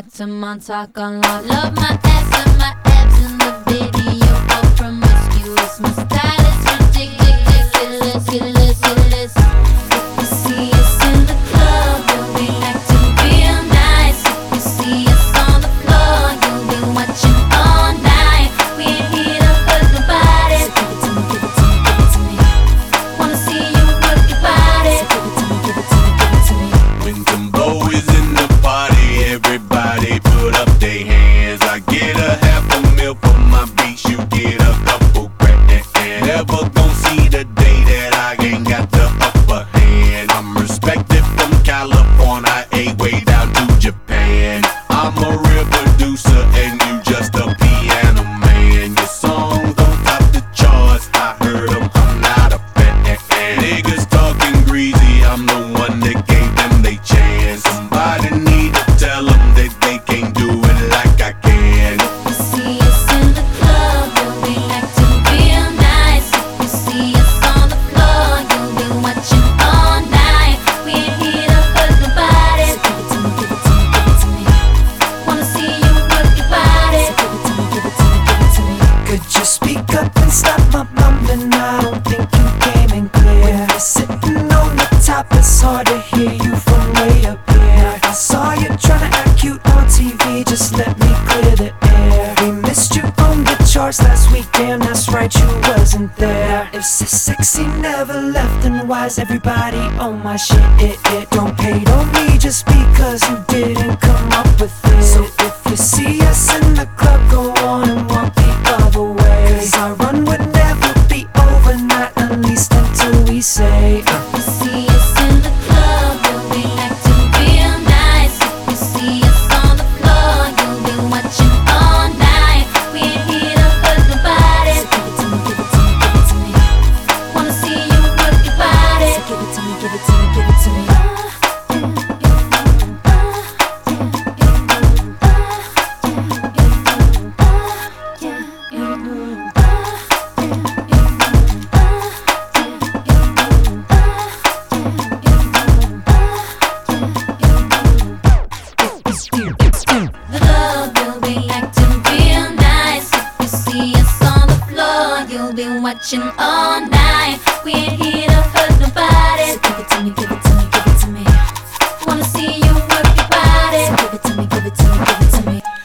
back to Montauk on law. Love my ass and my abs in the video, all promiscuous. My style is ridiculous, ridiculous. If you see us in the club, you'll be acting real nice. If you see us on the floor, you'll be watching all night. We ain't here to hurt nobody, so give it to me, give it to me, give it to me. Wanna see you work your body, so give it to me, give it to me, give it to me. When Timbo is in the party, everybody put up their hands. I get a $500,000 for my beats, you get a couple grand. Never gon' see the day that I ain't got the upper hand. I'm respected from California, way down to Japan. I'm a real producer and you just a piano man. Your songs don't top the charts, I heard them, I'm not a fan. Niggas talking greasy, I'm the one that gave them they chance. Somebody need to tell them that they can't do it like I can. If you see us in the club, you'll be acting real nice. If you see us on the floor, you'll be watching all night. We ain't here to hurt nobody, so give it to me, give it to me, give it to me. Wanna see you work your body, so give it to me, give it to me, give it to me. Could you speak up and stop my mumbling? I don't think you came in clear. When you're sitting on the top, it's hard to hear you from way up here. I saw you tryna act cute on TV, just let me clear the air. We missed you on the charts last week, damn that's right, you wasn't there. If so sexy never left, then why's everybody on my shit? Don't hate on me just because you didn't come up with it. So if you see us in the club, go on and walk the other way. Cause our run would never be over, not at least until we say If you see us in the club, you'll be acting real nice. If you see us on the floor, you'll be watching all night. We ain't here to hurt nobody, so give it to me, give it to me, give it to me. Wanna see you work your body, so give it to me, give it to me, give it to me. The club, you'll be acting real nice. If you see us on the floor, you'll be watching all night. We ain't here to